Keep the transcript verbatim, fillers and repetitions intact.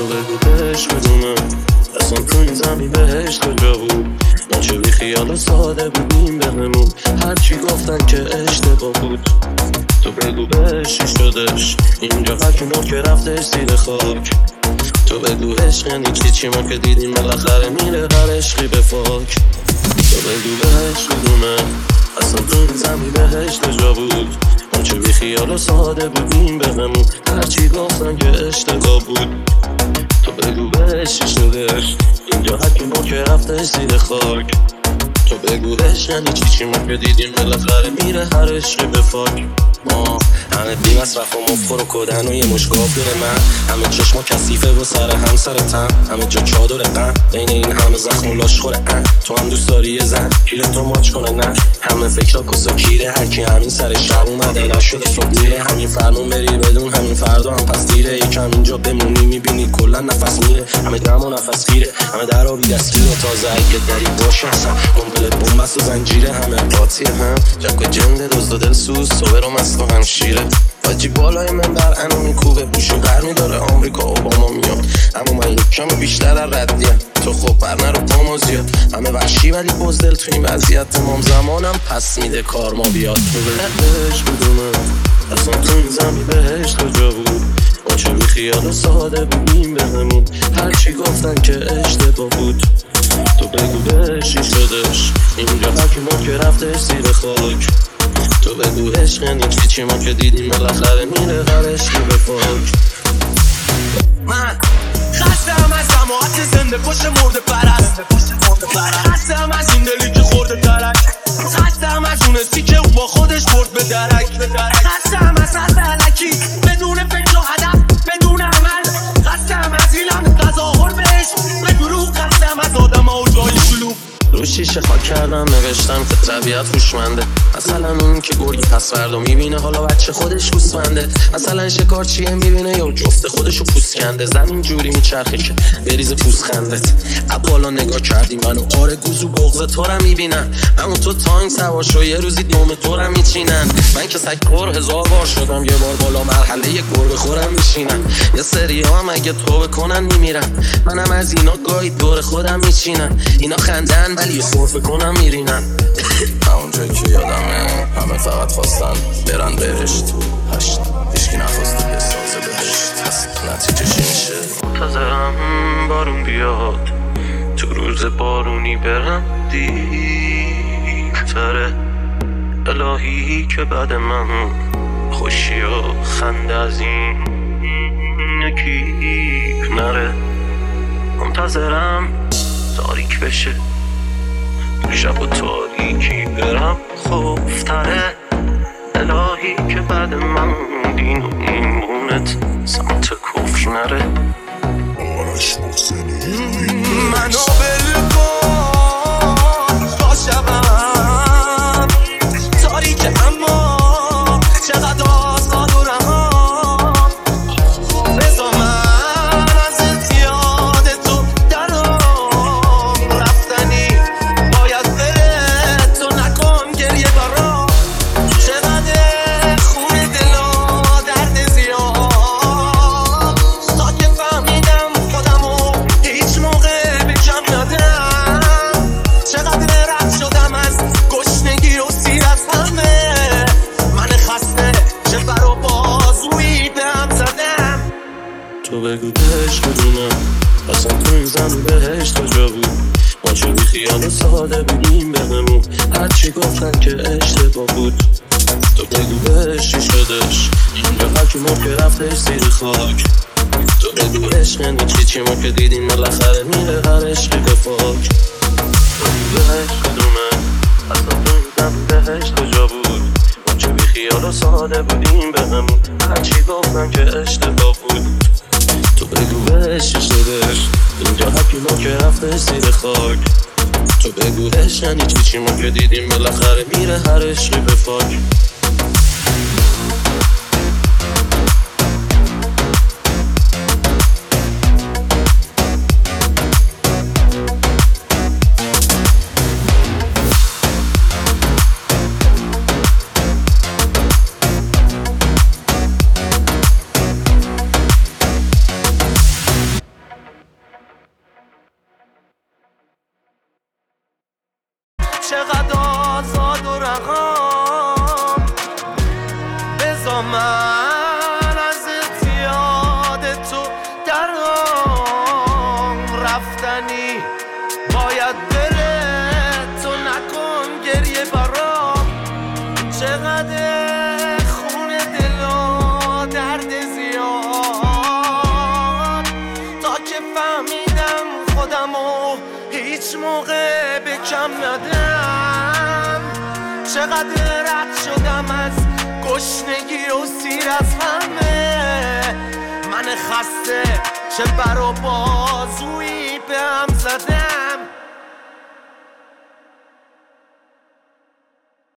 تو بگو بهش بدونه اصلا تو این زمین بهش کجا بود. ما چه بی خیال و ساده بودیم بهمون، هرچی گفتن که اشتباه بود. تو بگو بهش چی شدش اینجا هرکی مرد که رفتش زیر خاک. تو بگو عشق یعنی چی، چی ما که دیدیم بالاخره میره هر عشقی به فاک. تو بگو بهش بدونه اصلا تو این زمین بهش کجا بود. ما چه بی خیال و ساده بودیم بهمون، هرچی گفتن که اشتباه بود. تو بگو بهش چی شدش اینجا هرکی مرد که رفتش زیر خاک. تو بگو عشق یعنی چی، چی ما که دیدیم بالاخره میره هر عشقی به فاک. ما همه بی مصرف و مفخور و کدن و یه مشگاه داره من، همه چشما کثیفه و سر هم سر تن، همه جا چادر غم بین این همه زخم و لاش خوره. تو هم دوست داری یه زن کیلتو ماچ کنه نه، همه فکرها کسا کیره، هرکی همین سر شب اومده نشده صبح میره. همین فرمون بری بدون همین فردا هم پس دیره، یکم اینجا بمونی میبینی کلا نفس میره، همه دم و نفس گیره، همه در آبی دستگیره. تازه اگه دری باشه اصلا قنبله بومبست و زنجیره، همه قاطیه هم جک و جنده دزد و دل سوز صبر و مست و همشیره. باجی بالای من بر انو میکوبه بوشو بر میداره آمریکا اوباما میاد، اما من یکم بیشتر در ردیم. تو خب بر نرو پامو زیاد، همه وحشی ولی بزدل تو این وضعیت. تمام زمانم پس میده کار ما بیاد. تو بهش بدونه اصلا تو این زمین بهش کجا بود. با چه بی خیال و ساده بودیم بهمون، هرچی گفتن که اشتباه بود. تو بگو بهش چی شدش اینجا هرکی مرد که رفتش زیر خاک. تو بگو عشق یعنی چی، چی ما که دیدیم بالاخره میره هر عشقی به فاک. من خستم از جماعت زنده پشت مرده پرست، خستم از این دلی که خورده درک، خستم از اون حسی که او با خودش برد به درک، خستم از هر فلکی بدون فکر و هدف بدون عمل، خستم از این لحن تظاهر به عشق به دروغ، خستم از آدم ها و جای شلوغ. رو شیشه خاک کردم نوشتم که طبیعت هوشمنده، مثلا اون که گرگی پس فردا میبینه حالا بچه خودش گوسفنده، مثلا شکارچیه میبینه یا جفت خودشو پوست کنده، زمین جوری میچرخه که بریز پوست خندت. بالا نگاه کردی منو آره گوزو بغض تو رو میبینن، همون تو تانک سوار شو یه روزی دوم تو رو میچینن. من که سگ خور هزار بار شدم یه بار بالا مرحله یک گربه خورم میشینن، یه سری ها هم اگه توبه کنن میمیرن، منم از اینا گاهی دور خودم میچینن. اینا خندن ولی صرفه کنم میرینن. همونجایی که یادمه همه فقط خواستن برن بهشت، هشت هیچکی نخواسته بسازه بهشت، هست نتیجه چی میشه؟ منتظرم بارون بیاد تو روز بارونی برم دیرتره، الهی که بعد من خوشی و خنده از این یکی نره. منتظرم تاریک بشه شب و تاریکی برم خوفتره، الهی که بعد من دین و ایمونت سمت کفر نره. آرش محسنی منو بلکن تا شبم تاریک اما چقدر آزاد و رها، بزا من از یاد تو درام رفتنی باید بره، تو نکن گریه برام، چقدر خون دل و درد زیاد، تا که فهمیدم خودمو هیچ موقع به کم ندم، چقدر رد شدم از گشنگی و سیر از همه، من خسته چه بر و بازویی به هم زدم. تو بگو بهش بدونم اصلا تو این زمین بهش کجا بود. ما چه بی خیال و ساده بودیم بهمون، هرچی گفتن که اشتباه بود. تو بگو بهش چی شدش اینجا هرکی مرد که رفتش زیر خاک. تو بگو عشق یعنی چی، چی ما که دیدیم بالاخره میره هر عشقی به فاک. تو بگو بهش بدونم اصلا تو این زمین بهش کجا بود. ما چه بی خیال و ساده بودیم بهمون، هرچی گفتن که اشتباه بود. تو بگو بهش چی شدش اینجا هرکی ما که رفتش زیر خاک. تو بگو عشق یعنی چی، چی ما که دیدیم بالاخره میره هر عشقی به فاک. من از یاد تو در رفتنی باید بره، تو نکن گریه برام. چقدر خون دل و درد زیاد تا که فهمیدم خودمو هیچ موقع به کم ندم. چقدر رد شدم از گشنگی و سیر از همه، من خسته چه بر و بازویی به هم زدم.